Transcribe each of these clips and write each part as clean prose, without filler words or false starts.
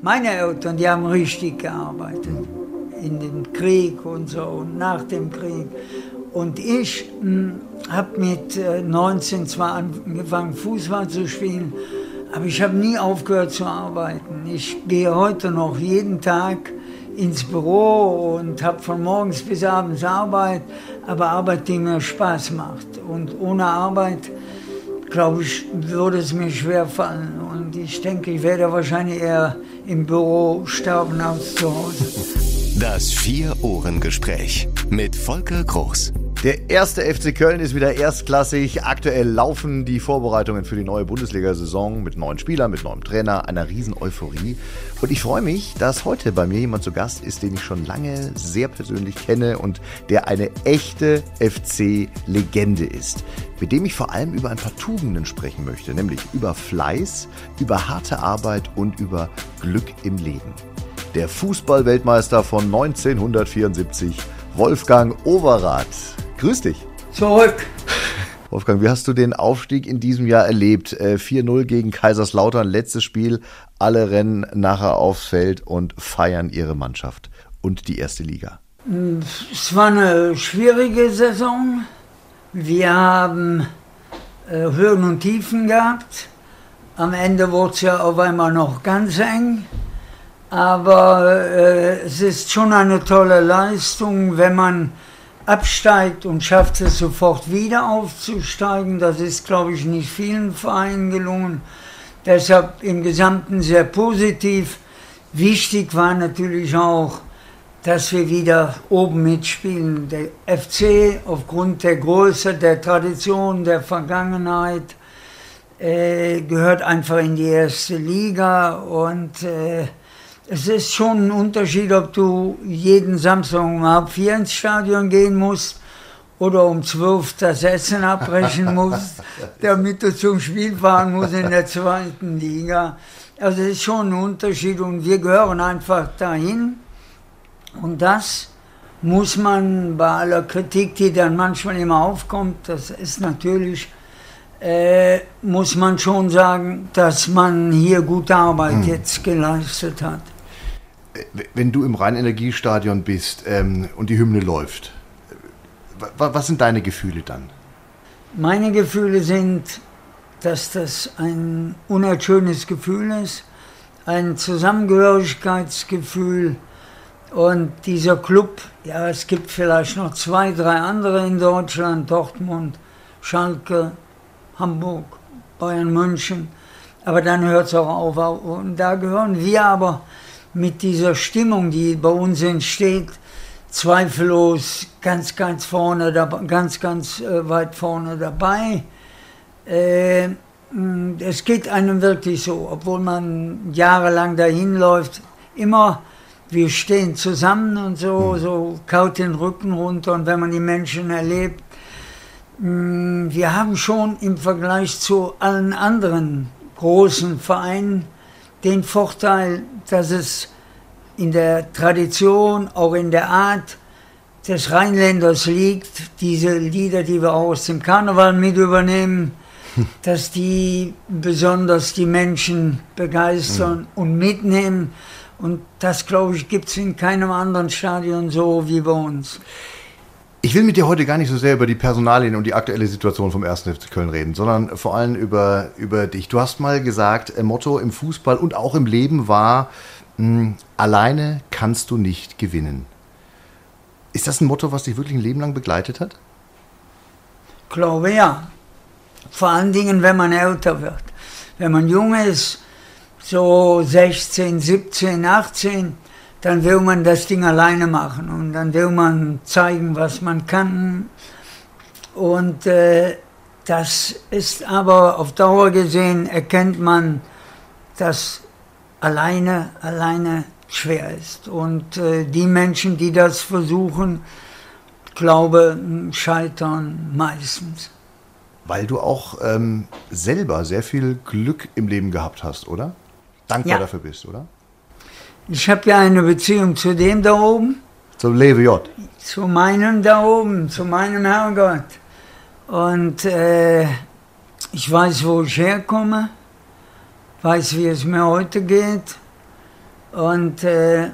Meine Eltern, die haben richtig gearbeitet. In dem Krieg und so und nach dem Krieg. Und ich habe mit 19 zwar angefangen, Fußball zu spielen, aber ich habe nie aufgehört zu arbeiten. Ich gehe heute noch jeden Tag ins Büro und habe von morgens bis abends Arbeit, aber Arbeit, die mir Spaß macht. Und ohne Arbeit, glaube ich, würde es mir schwer fallen. Und ich denke, ich werde wahrscheinlich eher im Büro sterben als zu Hause. Das Vier-Ohren-Gespräch mit Volker Groß. Der erste FC Köln ist wieder erstklassig. Aktuell laufen die Vorbereitungen für die neue Bundesliga-Saison mit neuen Spielern, mit neuem Trainer, einer riesen Euphorie. Und ich freue mich, dass heute bei mir jemand zu Gast ist, den ich schon lange sehr persönlich kenne und der eine echte FC-Legende ist. Mit dem ich vor allem über ein paar Tugenden sprechen möchte, nämlich über Fleiß, über harte Arbeit und über Glück im Leben. Der Fußball-Weltmeister von 1974, Wolfgang Overath. Grüß dich. Zurück. Wolfgang, wie hast du den Aufstieg in diesem Jahr erlebt? 4-0 gegen Kaiserslautern, letztes Spiel. Alle rennen nachher aufs Feld und feiern ihre Mannschaft und die erste Liga. Es war eine schwierige Saison. Wir haben Höhen und Tiefen gehabt. Am Ende wurde es ja auf einmal noch ganz eng. Aber es ist schon eine tolle Leistung, wenn man absteigt und schafft es sofort wieder aufzusteigen. Das ist, glaube ich, nicht vielen Vereinen gelungen. Deshalb im Gesamten sehr positiv. Wichtig war natürlich auch, dass wir wieder oben mitspielen. Der FC aufgrund der Größe, der Tradition, der Vergangenheit gehört einfach in die erste Liga und es ist schon ein Unterschied, ob du jeden Samstag um 3:30 ins Stadion gehen musst oder um 12 das Essen abbrechen musst, damit du zum Spiel fahren musst in der zweiten Liga. Also es ist schon ein Unterschied und wir gehören einfach dahin. Und das muss man bei aller Kritik, die dann manchmal immer aufkommt, das ist natürlich, muss man schon sagen, dass man hier gute Arbeit jetzt geleistet hat. Wenn du im Rhein-Energiestadion bist und die Hymne läuft, was sind deine Gefühle dann? Meine Gefühle sind, dass das ein unerschönes Gefühl ist, ein Zusammengehörigkeitsgefühl und dieser Club, ja, es gibt vielleicht noch 2, 3 andere in Deutschland, Dortmund, Schalke, Hamburg, Bayern München, aber dann hört es auch auf. Und da gehören wir aber mit dieser Stimmung, die bei uns entsteht, zweifellos ganz vorne, ganz weit vorne dabei. Es geht einem wirklich so, obwohl man jahrelang dahin läuft, immer, wir stehen zusammen und so kaut den Rücken runter und wenn man die Menschen erlebt, wir haben schon im Vergleich zu allen anderen großen Vereinen den Vorteil, dass es in der Tradition, auch in der Art des Rheinländers liegt, diese Lieder, die wir auch aus dem Karneval mit übernehmen, dass die besonders die Menschen begeistern und mitnehmen. Und das, glaube ich, gibt es in keinem anderen Stadion so wie bei uns. Ich will mit dir heute gar nicht so sehr über die Personalien und die aktuelle Situation vom 1. FC Köln reden, sondern vor allem über dich. Du hast mal gesagt, Motto im Fußball und auch im Leben war, alleine kannst du nicht gewinnen. Ist das ein Motto, was dich wirklich ein Leben lang begleitet hat? Ich glaube ja. Vor allen Dingen, wenn man älter wird. Wenn man jung ist, so 16, 17, 18, dann will man das Ding alleine machen und dann will man zeigen, was man kann. Und das ist aber auf Dauer gesehen, erkennt man, dass alleine schwer ist. Und die Menschen, die das versuchen, glaube, scheitern meistens. Weil du auch selber sehr viel Glück im Leben gehabt hast, oder? Dankbar dafür bist, oder? Ich habe ja eine Beziehung zu dem da oben. Zum Lewe J. Zu meinem da oben, zu meinem Herrgott. Und ich weiß, wo ich herkomme, weiß, wie es mir heute geht. Und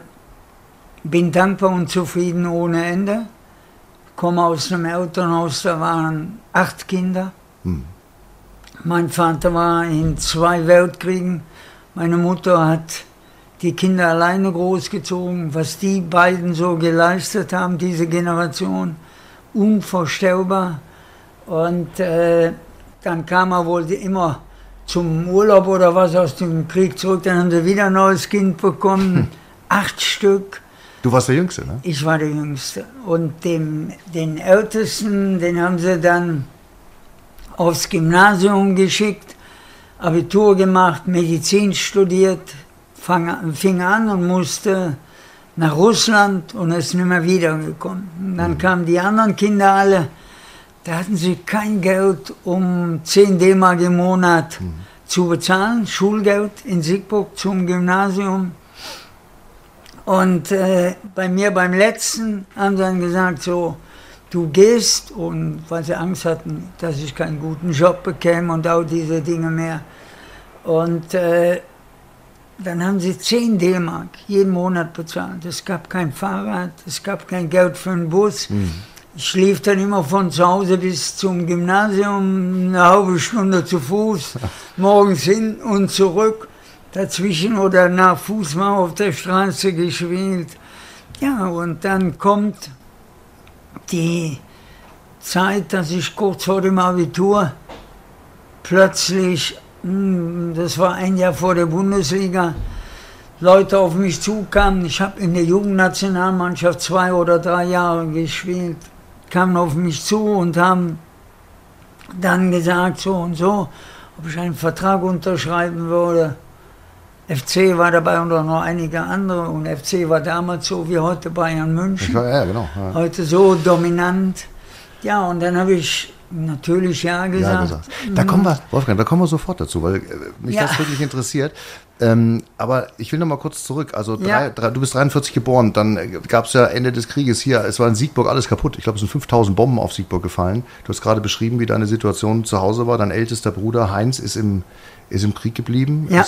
bin dankbar und zufrieden ohne Ende. Komme aus einem Elternhaus, da waren 8 Kinder. Mein Vater war in 2 Weltkriegen. Meine Mutter hat die Kinder alleine großgezogen. Was die beiden so geleistet haben, diese Generation, unvorstellbar. Und dann kam er wohl immer zum Urlaub oder was aus dem Krieg zurück. Dann haben sie wieder ein neues Kind bekommen. 8 Stück. Du warst der Jüngste, ne? Ich war der Jüngste. Und den Ältesten, den haben sie dann aufs Gymnasium geschickt, Abitur gemacht, Medizin studiert, fing an und musste nach Russland und ist nicht mehr wiedergekommen. Und dann kamen die anderen Kinder alle, da hatten sie kein Geld, um 10 D-Mark im Monat zu bezahlen, Schulgeld in Siegburg zum Gymnasium. Und bei mir beim letzten haben sie dann gesagt, so, du gehst, und weil sie Angst hatten, dass ich keinen guten Job bekäme und auch diese Dinge mehr. Und dann haben sie 10 D-Mark jeden Monat bezahlt. Es gab kein Fahrrad, es gab kein Geld für einen Bus. Ich schlief dann immer von zu Hause bis zum Gymnasium, eine halbe Stunde zu Fuß, morgens hin und zurück. Dazwischen oder nach Fuß mal auf der Straße gespielt. Ja, und dann kommt die Zeit, dass ich kurz vor dem Abitur plötzlich, das war ein Jahr vor der Bundesliga, Leute auf mich zukamen. Ich habe in der Jugendnationalmannschaft 2 oder 3 Jahre gespielt, kamen auf mich zu und haben dann gesagt, so und so, ob ich einen Vertrag unterschreiben würde. FC war dabei und auch noch einige andere, und FC war damals so wie heute Bayern München. Ja, genau. Ja. Heute so dominant. Ja, und dann habe ich natürlich ja gesagt. Da kommen wir, Wolfgang, da kommen wir sofort dazu, weil mich das wirklich interessiert. Aber ich will noch mal kurz zurück. Also du bist 43 geboren, dann gab es ja Ende des Krieges hier, es war in Siegburg alles kaputt. Ich glaube, es sind 5000 Bomben auf Siegburg gefallen. Du hast gerade beschrieben, wie deine Situation zu Hause war. Dein ältester Bruder Heinz ist im Krieg geblieben. Ja.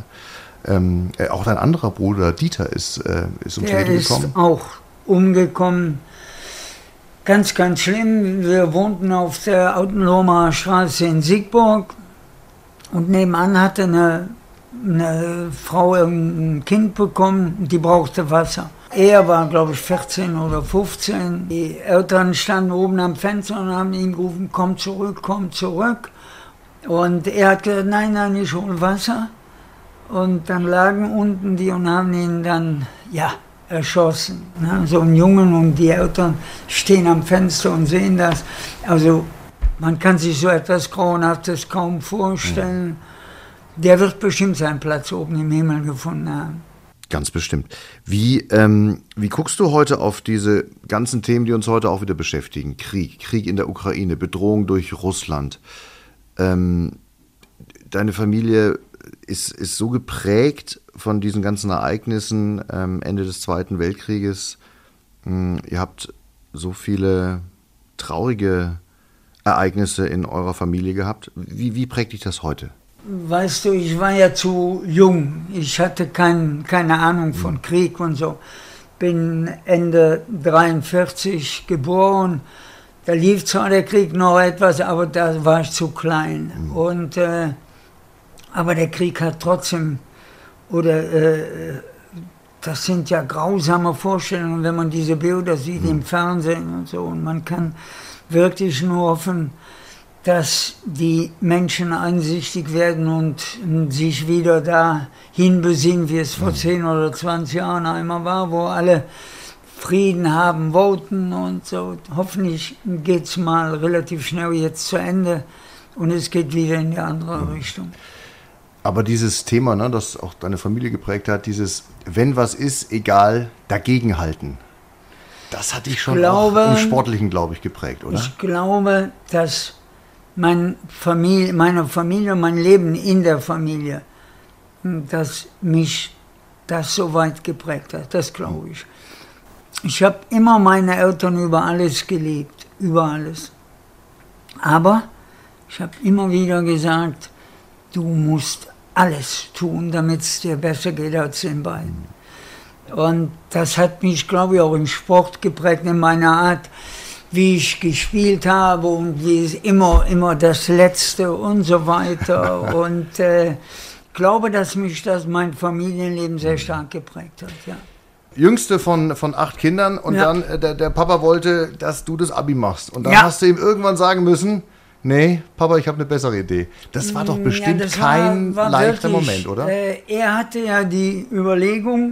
Auch dein anderer Bruder Dieter ist ums Leben gekommen. Er ist auch umgekommen. Ganz, ganz schlimm. Wir wohnten auf der Autenlohmer Straße in Siegburg und nebenan hatte eine Frau ein Kind bekommen, die brauchte Wasser. Er war, glaube ich, 14 oder 15. Die Eltern standen oben am Fenster und haben ihn gerufen, komm zurück, komm zurück. Und er hat gesagt, nein, ich hole Wasser. Und dann lagen unten die und haben ihn dann, erschossen. So ein Jungen, und die Eltern stehen am Fenster und sehen das. Also man kann sich so etwas Grauenhaftes kaum vorstellen. Der wird bestimmt seinen Platz oben im Himmel gefunden haben. Ganz bestimmt. Wie guckst du heute auf diese ganzen Themen, die uns heute auch wieder beschäftigen? Krieg in der Ukraine, Bedrohung durch Russland. Deine Familie ist so geprägt von diesen ganzen Ereignissen Ende des Zweiten Weltkrieges. Ihr habt so viele traurige Ereignisse in eurer Familie gehabt. Wie prägt dich das heute? Weißt du, ich war ja zu jung. Ich hatte keine Ahnung von Krieg und so. Bin Ende 43 geboren. Da lief zwar der Krieg noch etwas, aber da war ich zu klein. Und aber der Krieg hat trotzdem, das sind ja grausame Vorstellungen, wenn man diese Bilder sieht im Fernsehen und so. Und man kann wirklich nur hoffen, dass die Menschen einsichtig werden und sich wieder dahin besinnen, wie es vor 10 oder 20 Jahren einmal war, wo alle Frieden haben wollten und so. Hoffentlich geht es mal relativ schnell jetzt zu Ende und es geht wieder in die andere Richtung. Aber dieses Thema, ne, das auch deine Familie geprägt hat, dieses, wenn was ist, egal, dagegenhalten. Das hat dich schon auch im Sportlichen, glaube ich, geprägt, oder? Ich glaube, dass meine Familie, mein Leben in der Familie, dass mich das so weit geprägt hat, das glaube ich. Ich habe immer meine Eltern über alles geliebt, über alles. Aber ich habe immer wieder gesagt, du musst alles tun, damit es dir besser geht als den beiden. Und das hat mich, glaube ich, auch im Sport geprägt, in meiner Art, wie ich gespielt habe und wie es immer das Letzte und so weiter. Und glaube, dass mich das mein Familienleben sehr stark geprägt hat, ja. Jüngste von 8 Kindern und Ja. dann der Papa wollte, dass du das Abi machst. Und dann Ja. hast du ihm irgendwann sagen müssen, nee, Papa, ich habe eine bessere Idee. Das war doch bestimmt das kein war leichter wirklich, Moment, oder? Er hatte ja die Überlegung,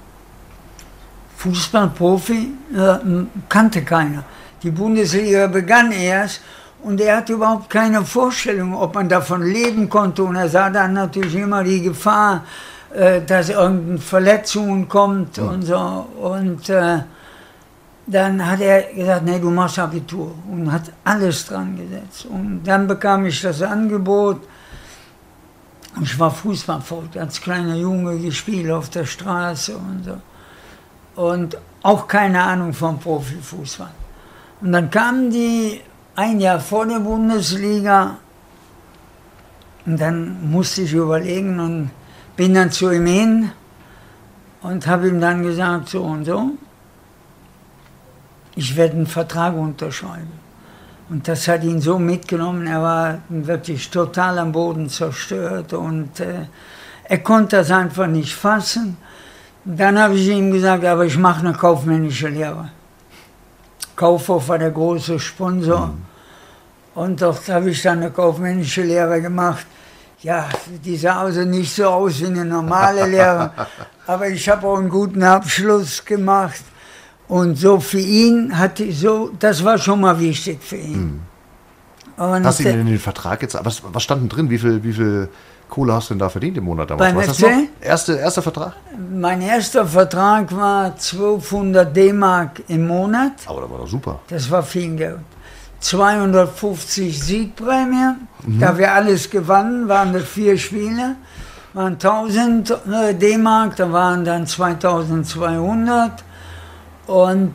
Fußballprofi kannte keiner. Die Bundesliga begann erst und er hatte überhaupt keine Vorstellung, ob man davon leben konnte. Und er sah dann natürlich immer die Gefahr, dass irgendeine Verletzungen kommt und so. Und dann hat er gesagt, nee, du machst Abitur und hat alles dran gesetzt. Und dann bekam ich das Angebot. Ich war Fußballvolk, als kleiner Junge gespielt auf der Straße und so. Und auch keine Ahnung vom Profifußball. Und dann kamen die ein Jahr vor der Bundesliga und dann musste ich überlegen und bin dann zu ihm hin und habe ihm dann gesagt, so und so, ich werde einen Vertrag unterschreiben. Und das hat ihn so mitgenommen, er war wirklich total am Boden zerstört und er konnte das einfach nicht fassen. Dann habe ich ihm gesagt, aber ich mache eine kaufmännische Lehre. Kaufhof war der große Sponsor. Und dort habe ich dann eine kaufmännische Lehre gemacht. Ja, die sah also nicht so aus wie eine normale Lehre, aber ich habe auch einen guten Abschluss gemacht. Und so für ihn das war schon mal wichtig für ihn. Und Hast du ihn in den Vertrag jetzt, was stand denn drin? Wie viel Kohle hast du denn da verdient im Monat damals? Beim Weißt FC? du das noch? Erster Vertrag? Mein erster Vertrag war 1200 D-Mark im Monat. Aber das war doch super. Das war viel Geld. 250 Siegprämie, da wir alles gewannen, waren das 4 Spiele, waren 1000 D-Mark, da waren dann 2200 und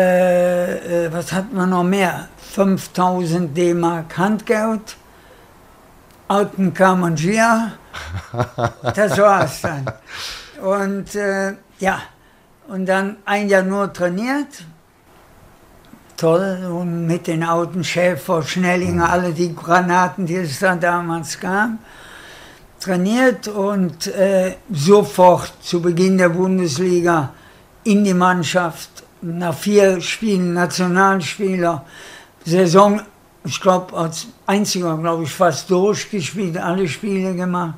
was hatten wir noch mehr? 5000 D-Mark Handgeld, Alpenkammergia, das war's dann. Und ja, und dann ein Jahr nur trainiert. Toll, und mit den alten Schäfer, Schnellinger, alle die Granaten, die es da damals gab, trainiert und sofort zu Beginn der Bundesliga in die Mannschaft, nach 4 Spielen Nationalspieler, Saison, ich glaube als einziger, glaube ich, fast durchgespielt, alle Spiele gemacht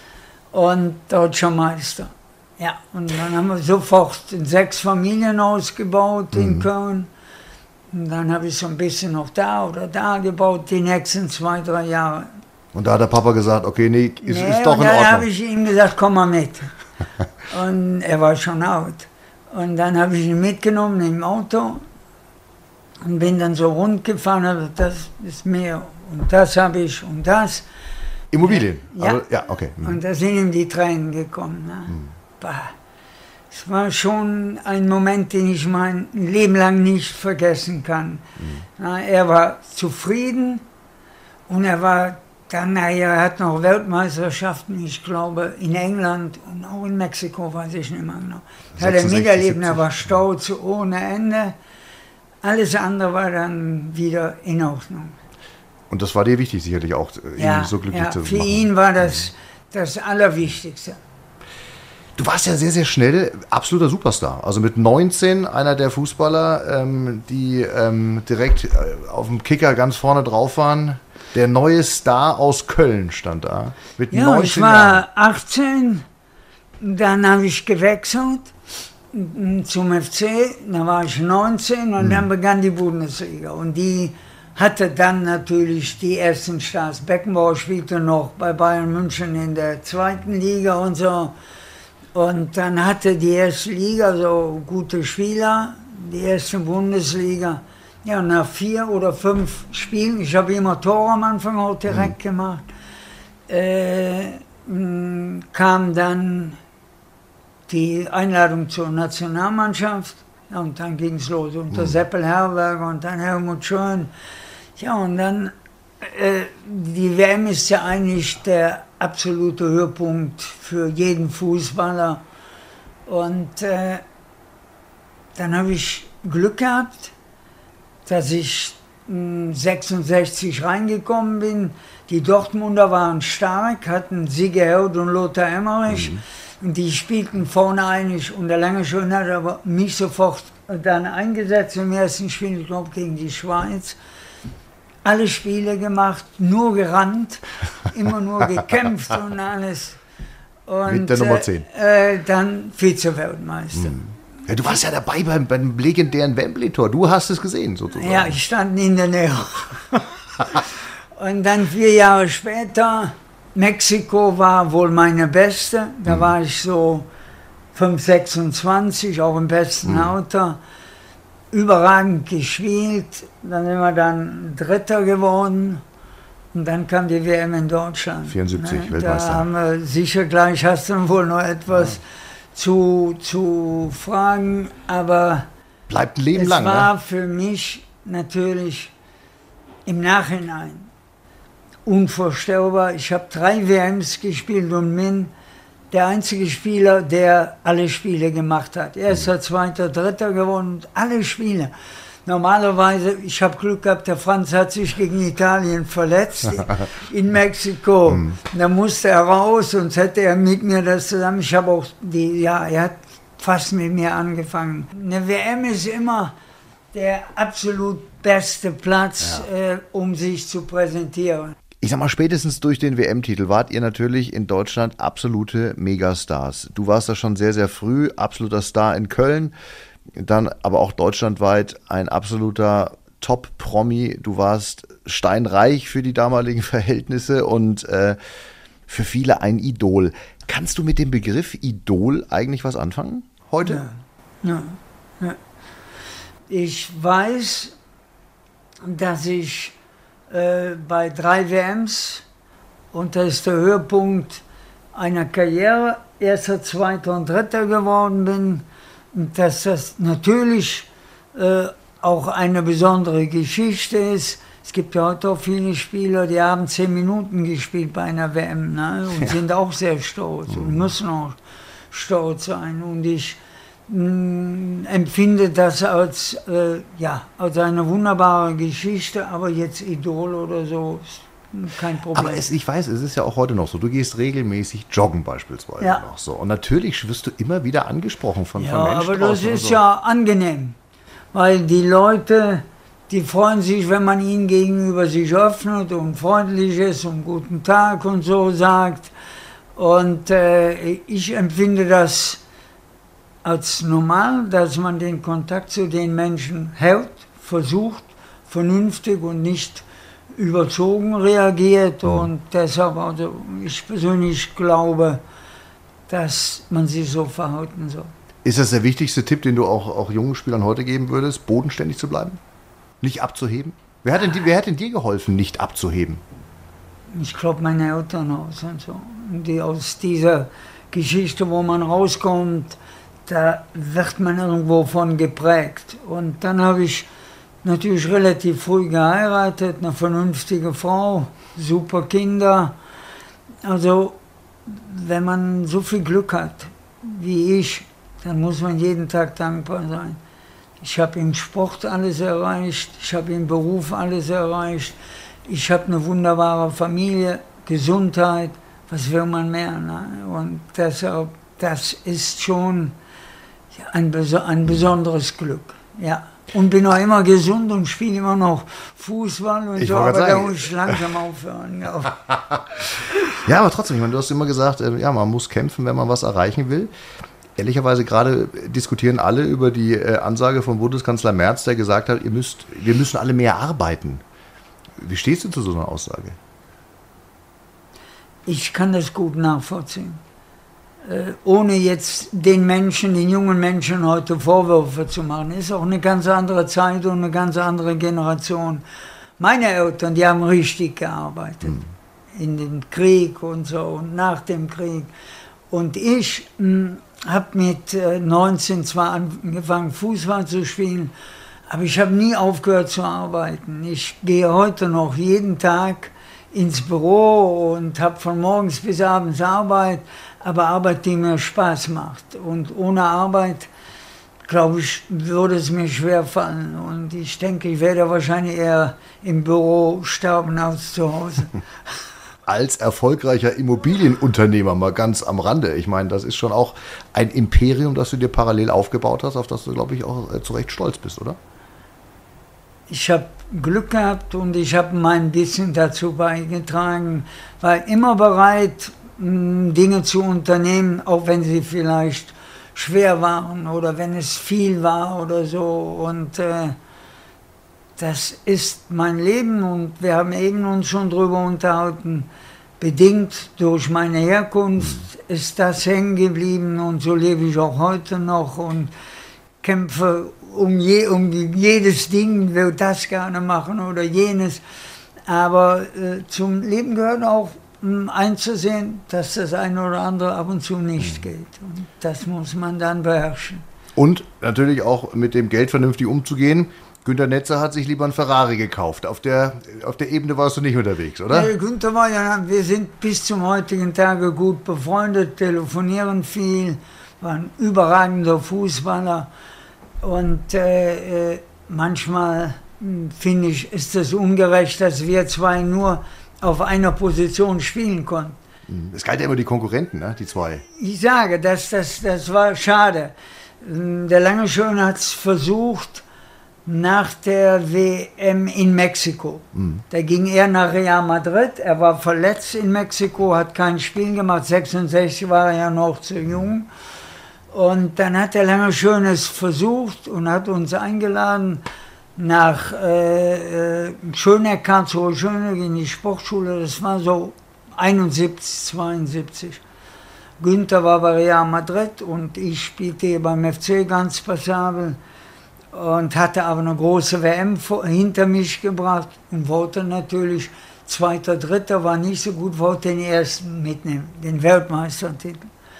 und Deutscher Meister. Ja, und dann haben wir sofort 6 Familien ausgebaut in Köln. Und dann habe ich so ein bisschen noch da oder da gebaut, die nächsten 2, 3 Jahre. Und da hat der Papa gesagt, okay, nee, ist doch in und dann habe Ordnung. ich ihm gesagt, komm mal mit. Und er war schon out. Und dann habe ich ihn mitgenommen im Auto und bin dann so rund gefahren, also das ist mir und das habe ich und das. Immobilien? Ja. Also, ja, okay. Und da sind ihm die Tränen gekommen. Ne? Bah. Es war schon ein Moment, den ich mein Leben lang nicht vergessen kann. Na, er war zufrieden und er war dann nachher, er hat noch Weltmeisterschaften, ich glaube, in England und auch in Mexiko, weiß ich nicht mehr genau. Hat er 66, miterlebt, er 70. war stolz ohne Ende. Alles andere war dann wieder in Ordnung. Und das war dir wichtig, sicherlich auch, ihn so glücklich zu machen. Für ihn war das das Allerwichtigste. Du warst ja sehr, sehr schnell absoluter Superstar. Also mit 19 einer der Fußballer, die direkt auf dem Kicker ganz vorne drauf waren. Der neue Star aus Köln stand da. Mit Ja, 19 ich war Jahren. 18, dann habe ich gewechselt zum FC, da war ich 19 und dann begann die Bundesliga. Und die hatte dann natürlich die ersten Stars. Beckenbauer spielte noch bei Bayern München in der 2. Liga und so. Und dann hatte die erste Liga so gute Spieler, die erste Bundesliga. Ja, nach 4 oder 5 Spielen, ich habe immer Tore am Anfang auch direkt gemacht, kam dann die Einladung zur Nationalmannschaft. Ja, und dann ging es los unter Seppel Herberger und dann Helmut Schön. Ja, und dann, die WM ist ja eigentlich der absolute Höhepunkt für jeden Fußballer. Und dann habe ich Glück gehabt, dass ich 66 reingekommen bin. Die Dortmunder waren stark, hatten Sigi Held und Lothar Emmerich. Und die spielten vorne einig. Und der Langenschön hat aber mich sofort dann eingesetzt im ersten Spiel, ich glaube gegen die Schweiz. Alle Spiele gemacht, nur gerannt, immer nur gekämpft und alles. Und mit der Nummer 10. Dann Vize-Weltmeister. Ja, du warst ja dabei beim legendären Wembley-Tor. Du hast es gesehen, sozusagen. Ja, ich stand in der Nähe. Und dann 4 Jahre später, Mexiko war wohl meine beste. Da war ich so 26, auch im besten Alter. Überragend gespielt. Dann sind wir dann Dritter geworden. Und dann kam die WM in Deutschland. 74, Weltmeister. Da haben wir sicher gleich, hast du wohl noch etwas zu fragen, aber bleibt ein Leben es lang. war für mich natürlich im Nachhinein unvorstellbar. Ich habe 3 WMs gespielt und bin der einzige Spieler, der alle Spiele gemacht hat. Erster, zweiter, dritter gewonnen, alle Spiele. Normalerweise, ich habe Glück gehabt, der Franz hat sich gegen Italien verletzt in Mexiko. Da musste er raus, sonst hätte er mit mir das zusammen. Ich habe auch er hat fast mit mir angefangen. Eine WM ist immer der absolut beste Platz, um sich zu präsentieren. Ich sag mal, spätestens durch den WM-Titel wart ihr natürlich in Deutschland absolute Megastars. Du warst da schon sehr, sehr früh absoluter Star in Köln. Dann aber auch deutschlandweit ein absoluter Top-Promi. Du warst steinreich für die damaligen Verhältnisse und für viele ein Idol. Kannst du mit dem Begriff Idol eigentlich was anfangen heute? Ja. Ich weiß, dass ich bei 3 WMs, und das ist der Höhepunkt einer Karriere, erster, zweiter und dritter geworden bin. Dass das natürlich auch eine besondere Geschichte ist. Es gibt ja heute auch viele Spieler, die haben 10 Minuten gespielt bei einer WM, ne? Und sind auch sehr stolz und müssen auch stolz sein. Und ich empfinde das als eine wunderbare Geschichte, aber jetzt Idol oder so ist kein Problem. Aber ich weiß, es ist ja auch heute noch so. Du gehst regelmäßig joggen beispielsweise noch so. Und natürlich wirst du immer wieder angesprochen von Menschen aber das draußen ist so. ja angenehm, weil die Leute, die freuen sich, wenn man ihnen gegenüber sich öffnet und freundlich ist und guten Tag und so sagt. Und ich empfinde das als normal, dass man den Kontakt zu den Menschen hält, versucht, vernünftig und nicht überzogen reagiert. Und deshalb, also ich persönlich glaube, dass man sich so verhalten soll. Ist das der wichtigste Tipp, den du auch jungen Spielern heute geben würdest, bodenständig zu bleiben? Nicht abzuheben? Wer hat denn dir geholfen, nicht abzuheben? Ich glaube, meine Elternhaus und so. Die aus dieser Geschichte, wo man rauskommt, da wird man irgendwo von geprägt. Und dann habe ich natürlich relativ früh geheiratet, eine vernünftige Frau, super Kinder. Also, wenn man so viel Glück hat wie ich, dann muss man jeden Tag dankbar sein. Ich habe im Sport alles erreicht, ich habe im Beruf alles erreicht, ich habe eine wunderbare Familie, Gesundheit, was will man mehr? Ne? Und deshalb, das ist schon ein besonderes Glück, ja. Und bin auch immer gesund und spiele immer noch Fußball und so, aber da muss ich langsam aufhören. Ja, aber trotzdem, ich meine, du hast immer gesagt, man muss kämpfen, wenn man was erreichen will. Ehrlicherweise gerade diskutieren alle über die Ansage von Bundeskanzler Merz, der gesagt hat, wir müssen alle mehr arbeiten. Wie stehst du zu so einer Aussage? Ich kann das gut nachvollziehen. Ohne jetzt den jungen Menschen heute Vorwürfe zu machen. Ist auch eine ganz andere Zeit und eine ganz andere Generation. Meine Eltern, die haben richtig gearbeitet. In dem Krieg und so und nach dem Krieg. Und ich habe mit 19 zwar angefangen, Fußball zu spielen, aber ich habe nie aufgehört zu arbeiten. Ich gehe heute noch jeden Tag ins Büro und habe von morgens bis abends Arbeit, aber Arbeit, die mir Spaß macht. Und ohne Arbeit, glaube ich, würde es mir schwer fallen. Und ich denke, ich werde wahrscheinlich eher im Büro sterben als zu Hause. Als erfolgreicher Immobilienunternehmer mal ganz am Rande. Ich meine, das ist schon auch ein Imperium, das du dir parallel aufgebaut hast, auf das du, glaube ich, auch zu Recht stolz bist, oder? Ich habe Glück gehabt und ich habe mein bisschen dazu beigetragen, war immer bereit, Dinge zu unternehmen, auch wenn sie vielleicht schwer waren oder wenn es viel war oder so. Und das ist mein Leben und wir haben eben uns schon drüber unterhalten. Bedingt durch meine Herkunft ist das hängen geblieben und so lebe ich auch heute noch und kämpfe um jedes Ding, will das gerne machen oder jenes. Aber zum Leben gehört auch einzusehen, dass das eine oder andere ab und zu nicht geht. Und das muss man dann beherrschen. Und natürlich auch mit dem Geld vernünftig umzugehen. Günter Netzer hat sich lieber ein Ferrari gekauft. Auf der Ebene warst du nicht unterwegs, oder? Ja, Günter war ja, wir sind bis zum heutigen Tage gut befreundet, telefonieren viel, war ein überragender Fußballer. Und manchmal finde ich, ist es ungerecht, dass wir zwei nur auf einer Position spielen konnten. Es galt ja immer die Konkurrenten, ne? Die zwei. Ich sage, das war schade. Der Langenschön hat es versucht nach der WM in Mexiko. Da ging er nach Real Madrid, er war verletzt in Mexiko, hat kein Spiel gemacht, 66 war er ja noch zu jung. Und dann hat der Langenschön es versucht und hat uns eingeladen nach Schöneck, Karlsruhe Schöneck in die Sportschule, das war so 71, 72. Günther war bei Real Madrid und ich spielte hier beim FC ganz passabel und hatte aber eine große WM hinter mich gebracht und wollte natürlich, zweiter, dritter war nicht so gut, wollte den ersten mitnehmen, den Weltmeistertitel.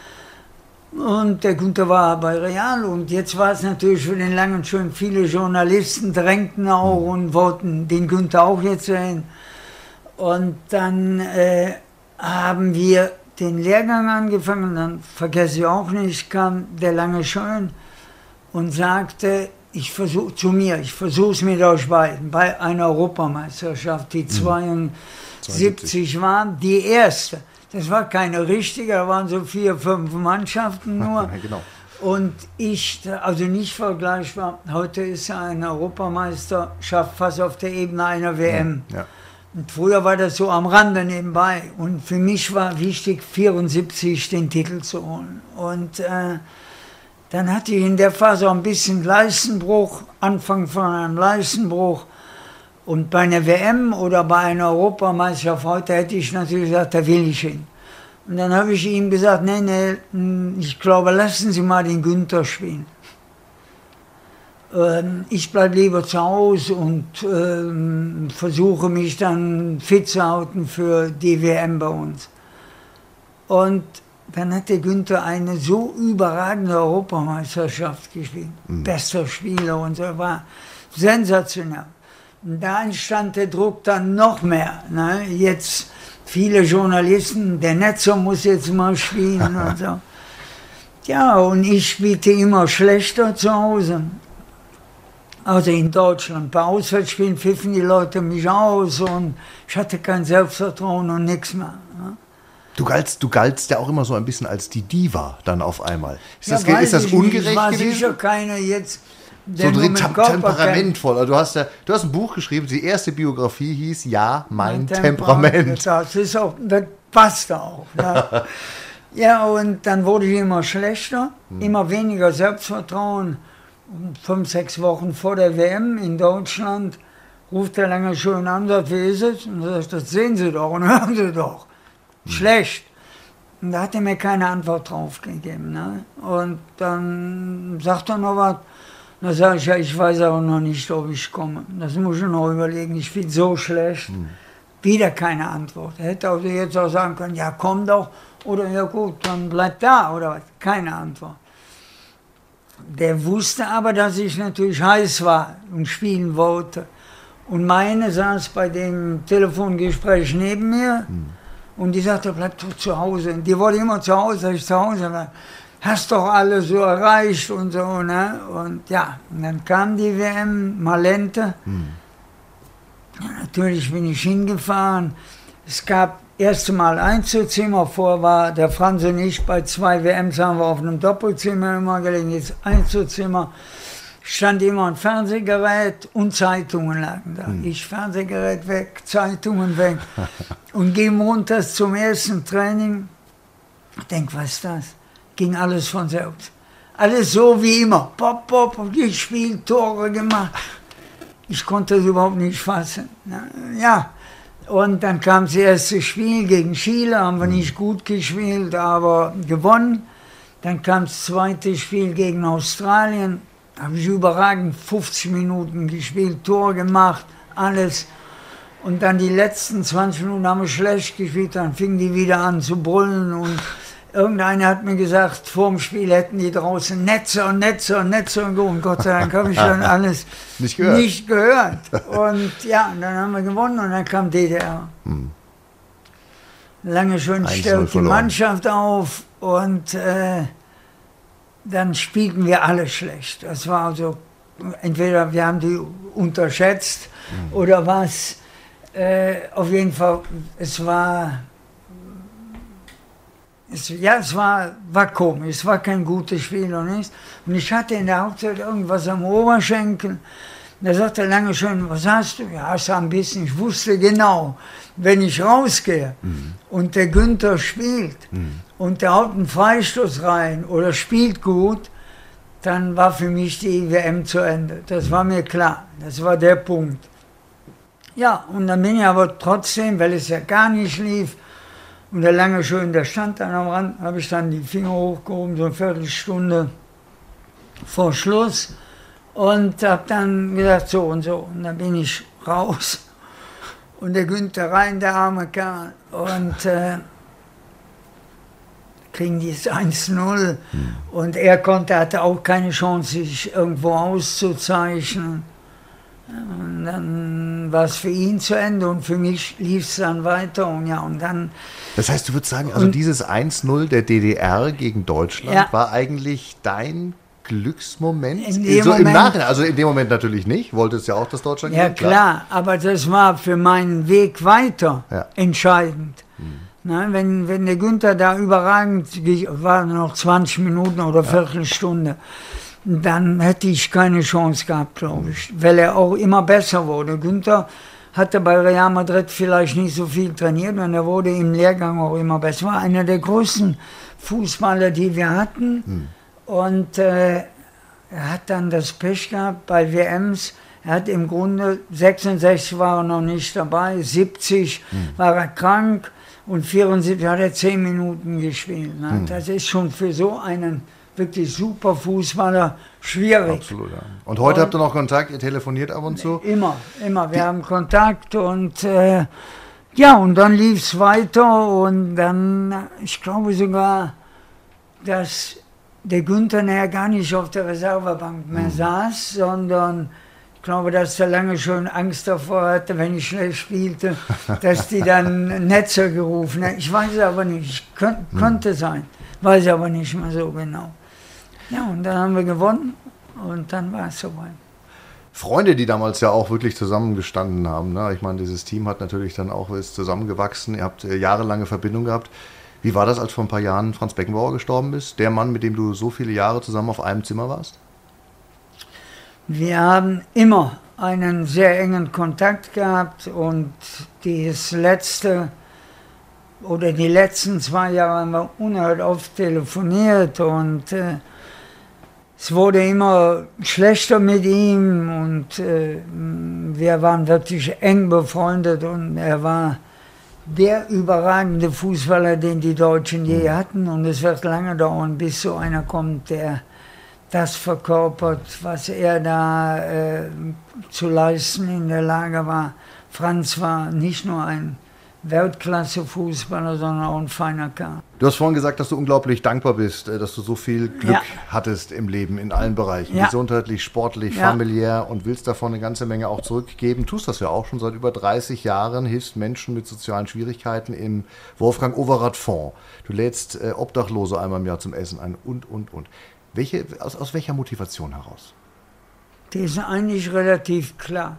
Und der Günther war bei Real und jetzt war es natürlich für den Langenschön, viele Journalisten drängten auch und wollten den Günther auch jetzt sehen. Und dann haben wir den Lehrgang angefangen, dann vergesse ich auch nicht, kam der Langenschön und sagte, ich versuche es mit euch beiden, bei einer Europameisterschaft, die 72 war, die erste. Das war keine richtige, da waren so 4, 5 Mannschaften nur. Genau. Und also nicht vergleichbar, heute ist ja eine Europameisterschaft fast auf der Ebene einer WM. Ja. Und früher war das so am Rande nebenbei. Und für mich war wichtig, 74 den Titel zu holen. Und dann hatte ich in der Phase auch ein bisschen Leistenbruch, Anfang von einem Leistenbruch. Und bei einer WM oder bei einer Europameisterschaft heute hätte ich natürlich gesagt, da will ich hin. Und dann habe ich ihm gesagt, nee, ich glaube, lassen Sie mal den Günther spielen. Ich bleibe lieber zu Hause und versuche mich dann fit zu halten für die WM bei uns. Und dann hat der Günther eine so überragende Europameisterschaft gespielt. Bester Spieler und so, war sensationell. Und da entstand der Druck dann noch mehr. Ne? Jetzt viele Journalisten, der Netzer muss jetzt mal spielen und so. Ja, und ich spielte immer schlechter zu Hause. Also in Deutschland. Bei Auswärtsspielen pfiffen die Leute mich aus und ich hatte kein Selbstvertrauen und nichts mehr. Ne? Du galtst ja auch immer so ein bisschen als die Diva dann auf einmal. Ist das ungerecht ich war gewesen? Sicher keiner jetzt. So drin temperamentvoll. Du hast ein Buch geschrieben, die erste Biografie hieß Ja, mein Temperament. Das passt auch. Ne? Ja, und dann wurde ich immer schlechter, immer weniger Selbstvertrauen. 5, 6 Wochen vor der WM in Deutschland ruft der Langenschön an und sagt, wie ist es? Und sagt, das sehen Sie doch und hören Sie doch. Schlecht. Und da hat er mir keine Antwort drauf gegeben. Ne? Und dann sagt er noch was. Da sage ich, ja, ich weiß aber noch nicht, ob ich komme. Das muss ich noch überlegen, ich bin so schlecht. Wieder keine Antwort. Er hätte also jetzt auch sagen können, ja, komm doch. Oder ja gut, dann bleib da. Oder was. Keine Antwort. Der wusste aber, dass ich natürlich heiß war und spielen wollte. Und meine saß bei dem Telefongespräch neben mir und die sagte, bleib doch zu Hause. Und die wollte immer zu Hause, ich zu Hause war. Hast doch alles so erreicht und so, ne? Und ja, und dann kam die WM, Malente. Ja, natürlich bin ich hingefahren. Es gab erste Mal Einzelzimmer, vorher war der Franz und ich bei 2 WMs haben wir auf einem Doppelzimmer immer gelegen, jetzt Einzelzimmer. Stand immer ein Fernsehgerät und Zeitungen lagen da. Ich Fernsehgerät weg, Zeitungen weg. Und gehe montags zum ersten Training. Ich denke, was ist das? Ging alles von selbst. Alles so wie immer. Pop, pop, gespielt, Tore gemacht. Ich konnte das überhaupt nicht fassen. Ja, und dann kam das erste Spiel gegen Chile, haben wir nicht gut gespielt, aber gewonnen. Dann kam das zweite Spiel gegen Australien, habe ich überragend 50 Minuten gespielt, Tor gemacht, alles. Und dann die letzten 20 Minuten haben wir schlecht gespielt, dann fingen die wieder an zu brüllen und irgendeiner hat mir gesagt, vor dem Spiel hätten die draußen Netze und Gott sei Dank habe ich dann alles nicht gehört. Und ja, dann haben wir gewonnen und dann kam DDR. Lange schön stellt die Mannschaft auf und dann spielten wir alle schlecht. Das war also, entweder wir haben die unterschätzt oder was. Auf jeden Fall, es war komisch, es war kein gutes Spiel und nichts. Und ich hatte in der Hauptzeit irgendwas am Oberschenkel. Da sagte Lange schön, was hast du? Ja, ich sah ein bisschen, ich wusste genau, wenn ich rausgehe und der Günther spielt und der haut einen Freistoß rein oder spielt gut, dann war für mich die WM zu Ende. Das war mir klar, das war der Punkt. Ja, und dann bin ich aber trotzdem, weil es ja gar nicht lief, und der Lange schön, der stand dann am Rand, habe ich dann die Finger hochgehoben, so eine Viertelstunde vor Schluss und habe dann gesagt, so und so. Und dann bin ich raus und der Günther rein, der arme Kerl, und kriegen die es 1-0 und er hatte auch keine Chance, sich irgendwo auszuzeichnen. Und dann war es für ihn zu Ende und für mich lief es dann weiter und ja, und dann... Das heißt, du würdest sagen, also dieses 1-0 der DDR gegen Deutschland war eigentlich dein Glücksmoment? In dem so Moment, im Nachhinein, also in dem Moment natürlich nicht, wolltest ja auch, dass Deutschland gewinnt. Ja klar, aber das war für meinen Weg weiter entscheidend. Na, wenn der Günther da überragend, waren noch 20 Minuten oder Viertelstunde, dann hätte ich keine Chance gehabt, glaube ich, weil er auch immer besser wurde. Günther hatte bei Real Madrid vielleicht nicht so viel trainiert und er wurde im Lehrgang auch immer besser. War einer der größten Fußballer, die wir hatten. Und er hat dann das Pech gehabt bei WMs. Er hat im Grunde, 66 war er noch nicht dabei, 70 war er krank und 74 hat er 10 Minuten gespielt. Ne? Das ist schon für so einen wirklich super Fußballer schwierig. Absolut, ja. Und heute habt ihr noch Kontakt, ihr telefoniert ab und zu? Immer. Wir haben Kontakt und ja, und dann lief es weiter und dann, ich glaube sogar, dass der Günther nachher gar nicht auf der Reservebank mehr saß, sondern ich glaube, dass der Lange schon Angst davor hatte, wenn ich schlecht spielte, dass die dann Netzer gerufen haben. Ich weiß es aber nicht, könnte sein, weiß aber nicht mehr so genau. Ja, und dann haben wir gewonnen und dann war es soweit. Freunde, die damals ja auch wirklich zusammengestanden haben. Ne? Ich meine, dieses Team hat natürlich dann auch ist zusammengewachsen. Ihr habt jahrelange Verbindung gehabt. Wie war das, als vor ein paar Jahren Franz Beckenbauer gestorben ist? Der Mann, mit dem du so viele Jahre zusammen auf einem Zimmer warst? Wir haben immer einen sehr engen Kontakt gehabt und die letzten 2 Jahre haben wir unerhört oft telefoniert und es wurde immer schlechter mit ihm und wir waren wirklich eng befreundet und er war der überragende Fußballer, den die Deutschen je hatten und es wird lange dauern, bis so einer kommt, der das verkörpert, was er da zu leisten in der Lage war. Franz war nicht nur ein Weltklasse-Fußballer, sondern auch ein feiner Kerl. Du hast vorhin gesagt, dass du unglaublich dankbar bist, dass du so viel Glück hattest im Leben, in allen Bereichen. Gesundheitlich, sportlich, familiär und willst davon eine ganze Menge auch zurückgeben. Tust das ja auch schon seit über 30 Jahren, hilfst Menschen mit sozialen Schwierigkeiten im Wolfgang Overath Fonds. Du lädst Obdachlose einmal im Jahr zum Essen ein und. Aus welcher Motivation heraus? Die ist eigentlich relativ klar.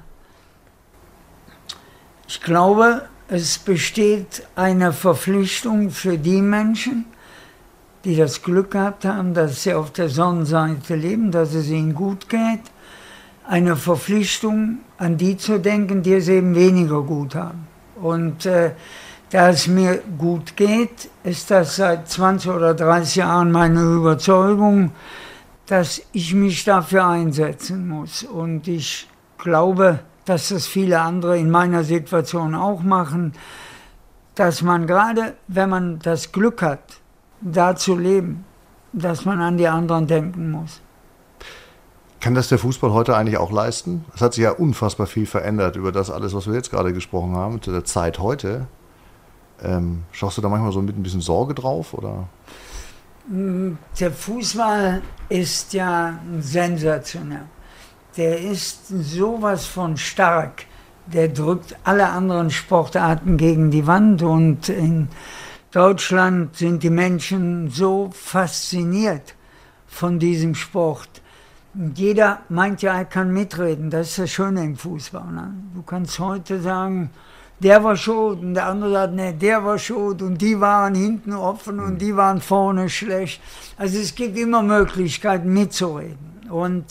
Ich glaube, es besteht eine Verpflichtung für die Menschen, die das Glück gehabt haben, dass sie auf der Sonnenseite leben, dass es ihnen gut geht. Eine Verpflichtung, an die zu denken, die es eben weniger gut haben. Und da es mir gut geht, ist das seit 20 oder 30 Jahren meine Überzeugung, dass ich mich dafür einsetzen muss. Und ich glaube, dass das viele andere in meiner Situation auch machen, dass man gerade, wenn man das Glück hat, da zu leben, dass man an die anderen denken muss. Kann das der Fußball heute eigentlich auch leisten? Es hat sich ja unfassbar viel verändert über das alles, was wir jetzt gerade gesprochen haben, zu der Zeit heute. Schaust du da manchmal so mit ein bisschen Sorge drauf, oder? Der Fußball ist ja sensationell. Der ist sowas von stark, der drückt alle anderen Sportarten gegen die Wand und in Deutschland sind die Menschen so fasziniert von diesem Sport. Und jeder meint ja, er kann mitreden, das ist das Schöne im Fußball. Ne? Du kannst heute sagen, der war schuld und der andere sagt, nee, der war schuld und die waren hinten offen und die waren vorne schlecht. Also es gibt immer Möglichkeiten mitzureden und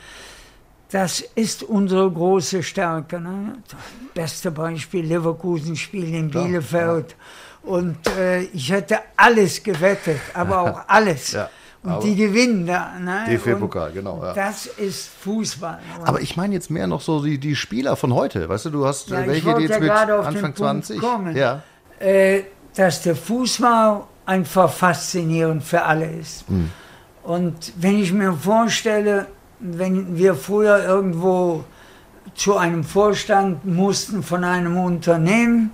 das ist unsere große Stärke. Ne? Beste Beispiel, Leverkusen-Spiel in Bielefeld. Ja. Und ich hätte alles gewettet, aber auch alles. Ja, und die gewinnen da. Ne? DFB-Pokal, genau. Ja. Das ist Fußball. Und aber ich meine jetzt mehr noch so die Spieler von heute. Weißt du hast welche, die jetzt mit Anfang 20? Kommen, dass der Fußball einfach faszinierend für alle ist. Und wenn ich mir vorstelle, wenn wir früher irgendwo zu einem Vorstand mussten von einem Unternehmen,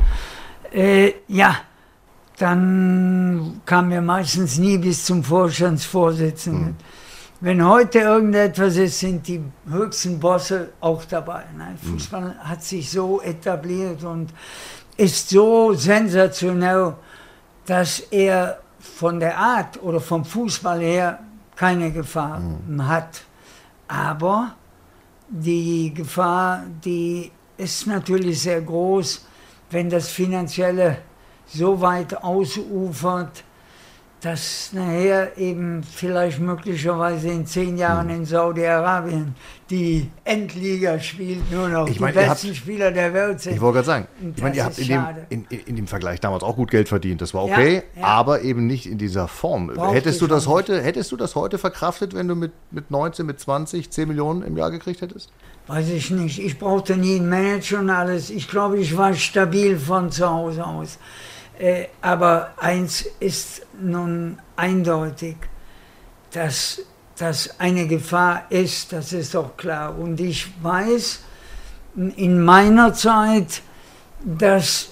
dann kamen wir meistens nie bis zum Vorstandsvorsitzenden. Wenn heute irgendetwas ist, sind die höchsten Bosse auch dabei. Ne? Fußball hat sich so etabliert und ist so sensationell, dass er von der Art oder vom Fußball her keine Gefahr hat. Aber die Gefahr, die ist natürlich sehr groß, wenn das Finanzielle so weit ausufert, dass nachher eben vielleicht möglicherweise in 10 Jahren in Saudi-Arabien die Endliga spielt, nur noch die besten Spieler der Welt sind. Ich wollte gerade sagen, ihr habt in dem Vergleich damals auch gut Geld verdient, das war okay, aber eben nicht in dieser Form. Hättest du das heute verkraftet, wenn du mit 19, mit 20, 10 Millionen im Jahr gekriegt hättest? Weiß ich nicht. Ich brauchte nie einen Manager und alles. Ich glaube, ich war stabil von zu Hause aus. Aber eins ist nun eindeutig, dass das eine Gefahr ist, das ist doch klar. Und ich weiß in meiner Zeit, dass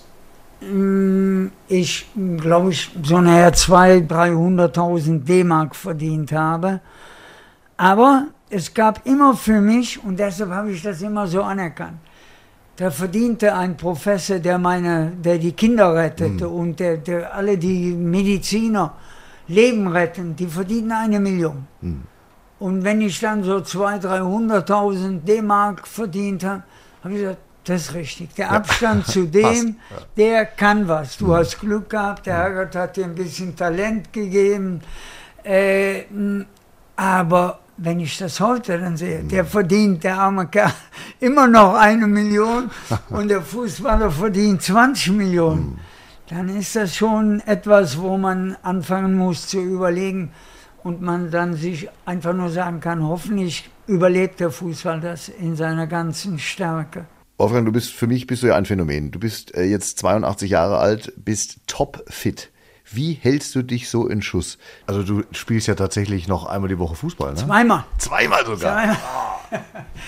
ich, glaube ich, so nachher 200.000, 300.000 D-Mark verdient habe. Aber es gab immer für mich, und deshalb habe ich das immer so anerkannt, da verdiente ein Professor, der die Kinder rettete und der alle die Mediziner Leben retten, die verdienen 1 Million. Und wenn ich dann so 200.000, 300.000 D-Mark verdient habe, habe ich gesagt, das ist richtig. Der Abstand zu dem, der kann was. Du hast Glück gehabt, der Herrgott hat dir ein bisschen Talent gegeben. Aber wenn ich das heute dann sehe, der verdient, der arme Kerl, immer noch 1 Million und der Fußballer verdient 20 Millionen, dann ist das schon etwas, wo man anfangen muss zu überlegen und man dann sich einfach nur sagen kann, hoffentlich überlebt der Fußball das in seiner ganzen Stärke. Wolfgang, für mich bist du ja ein Phänomen. Du bist jetzt 82 Jahre alt, bist topfit. Wie hältst du dich so in Schuss? Also du spielst ja tatsächlich noch einmal die Woche Fußball, ne? Zweimal sogar.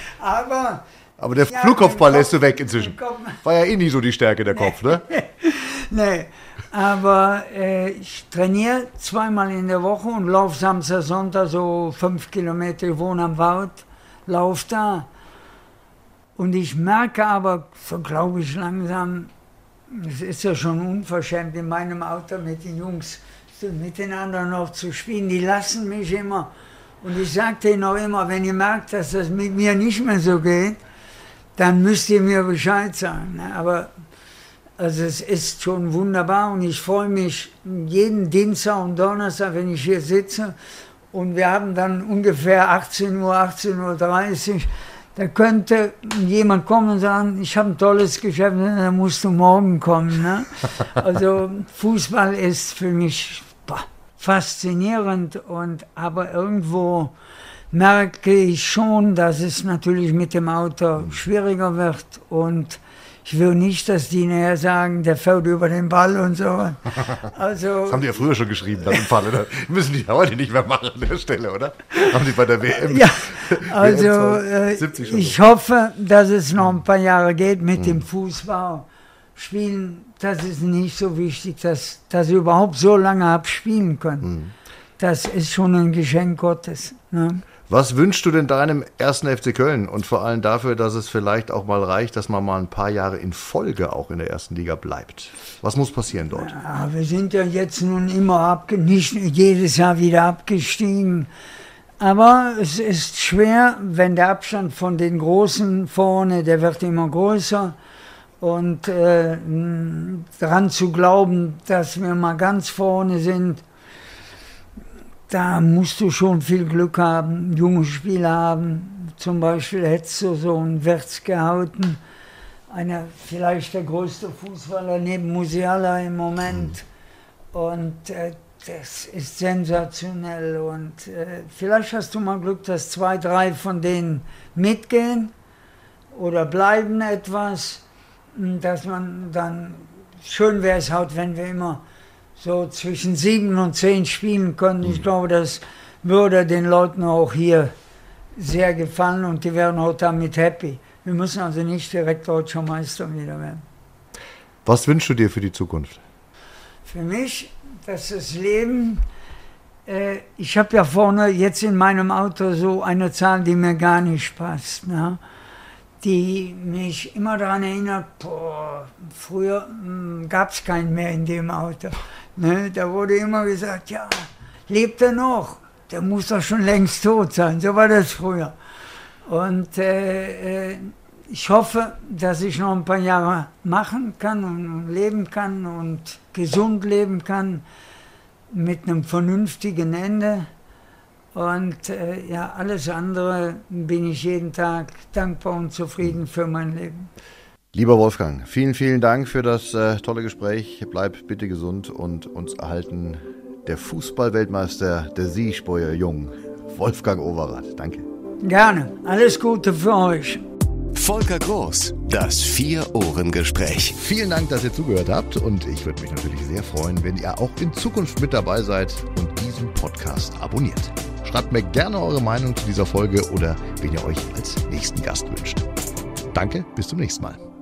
Aber der Flugkopfball lässt du weg inzwischen. War ja eh nie so die Stärke der Kopf, ne? Nee, aber ich trainiere zweimal in der Woche und laufe Samstag, Sonntag so 5 Kilometer. Ich wohne am Wald, laufe da. Und ich merke aber, so glaube ich langsam, es ist ja schon unverschämt in meinem Alter mit den Jungs, mit den anderen noch zu spielen. Die lassen mich immer. Und ich sage denen auch immer, wenn ihr merkt, dass das mit mir nicht mehr so geht, dann müsst ihr mir Bescheid sagen. Aber also es ist schon wunderbar und ich freue mich jeden Dienstag und Donnerstag, wenn ich hier sitze. Und wir haben dann ungefähr 18 Uhr, 18.30 Uhr. Da könnte jemand kommen und sagen, ich habe ein tolles Geschäft, dann musst du morgen kommen. Ne? Also Fußball ist für mich faszinierend, aber irgendwo merke ich schon, dass es natürlich mit dem Auto schwieriger wird und ich will nicht, dass die nachher sagen, der fällt über den Ball und so. Also, das haben die ja früher schon geschrieben, dann im Falle. Das müssen die heute nicht mehr machen an der Stelle, oder? Haben die bei der WM. Ja, also ich hoffe, dass es noch ein paar Jahre geht mit dem Fußball. Spielen, das ist nicht so wichtig, dass ich überhaupt so lange abspielen können. Das ist schon ein Geschenk Gottes. Ne? Was wünschst du denn deinem 1. FC Köln und vor allem dafür, dass es vielleicht auch mal reicht, dass man mal ein paar Jahre in Folge auch in der 1. Liga bleibt? Was muss passieren dort? Ja, wir sind ja jetzt nun immer nicht jedes Jahr wieder abgestiegen. Aber es ist schwer, wenn der Abstand von den Großen vorne, der wird immer größer. Und daran zu glauben, dass wir mal ganz vorne sind, da musst du schon viel Glück haben, junge Spieler haben. Zum Beispiel hättest du so einen Wirtz gehalten, vielleicht der größte Fußballer neben Musiala im Moment. Und das ist sensationell. Und vielleicht hast du mal Glück, dass 2, 3 von denen mitgehen oder bleiben etwas, dass man dann, schön wäre es halt, wenn wir immer so zwischen 7 und 10 spielen können. Ich glaube, das würde den Leuten auch hier sehr gefallen und die wären auch damit happy. Wir müssen also nicht direkt deutscher Meister wieder werden. Was wünschst du dir für die Zukunft? Für mich, dass das Leben, ich habe ja vorne jetzt in meinem Auto so eine Zahl, die mir gar nicht passt, ne? Die mich immer daran erinnert, früher gab es keinen mehr in dem Auto. Ne? Da wurde immer gesagt, ja, lebt er noch? Der muss doch schon längst tot sein. So war das früher. Und ich hoffe, dass ich noch ein paar Jahre machen kann und leben kann und gesund leben kann mit einem vernünftigen Ende. Und ja, alles andere bin ich jeden Tag dankbar und zufrieden für mein Leben. Lieber Wolfgang, vielen, vielen Dank für das tolle Gespräch. Bleib bitte gesund und uns erhalten der Fußball-Weltmeister der Siegspeuer Jung, Wolfgang Overath. Danke. Gerne. Alles Gute für euch. Volker Groß, das Vier-Ohren-Gespräch. Vielen Dank, dass ihr zugehört habt und ich würde mich natürlich sehr freuen, wenn ihr auch in Zukunft mit dabei seid und diesen Podcast abonniert. Schreibt mir gerne eure Meinung zu dieser Folge oder wen ihr euch als nächsten Gast wünscht. Danke, bis zum nächsten Mal.